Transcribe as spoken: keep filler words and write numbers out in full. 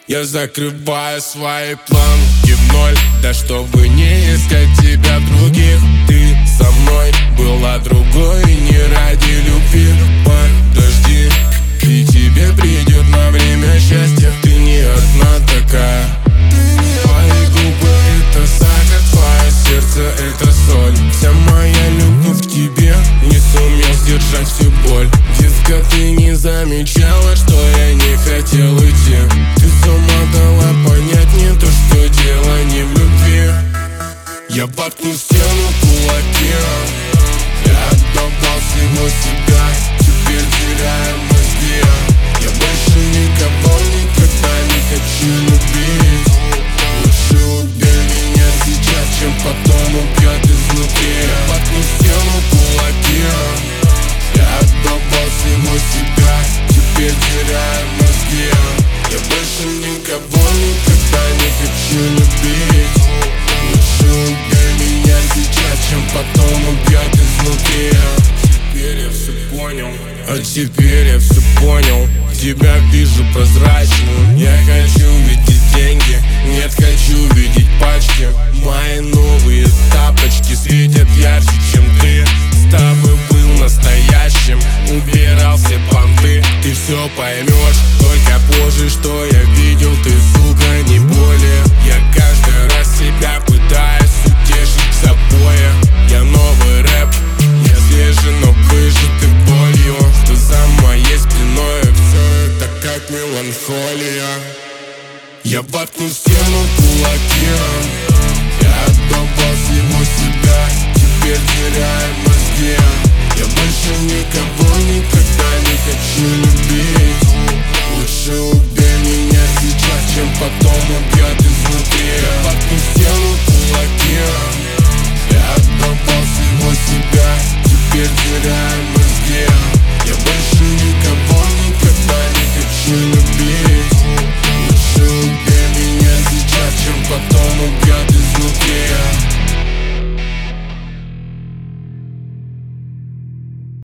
Я закрываю свои планки в ноль, да чтобы не искать тебя в других. Ты со мной была другой, не ради любви. Подожди, и тебе придет на время счастья. Ты не одна такая. Твои губы — это сахар, твое сердце — это соль. Вся моя любовь к тебе, не сумел сдержать всю боль. Детка, ты не замечала, что я не хотел уйти. Ты с ума дала понять мне то, что дело не в любви. Я воткну в стену кулаки, я отдавал всего себя, теперь теряю мозги. Я больше никого никогда не хочу любить. Лучше убей меня сейчас, чем потом убьет изнутри. Я воткну в стену кулаки, я отдавал всего себя, теперь теряю мозги. Я больше никого никогда не хочу любить. Лучше убей меня сейчас, чем потом убьет изнутри. Теперь я все понял, а теперь я все понял. Тебя вижу прозрачную. Я хочу видеть деньги, нет, хочу видеть пачки. Мои новые тапочки светят ярче, чем ты. С тобой был настоящим, убирал все понты. Ты все поймешь только позже, что я видел. Ты, сука, не более. Я каждый раз себя пытаюсь утешить в запое. Я новый рэп, я свежий, но выжатый болью. Что за моей спиной все это как меланхолия. Я воткну в стену кулаки, я отдавал всего себя, теперь теряю мозги. Я больше никого никогда не хочу любить. Лучше убей меня сейчас, чем потом убить.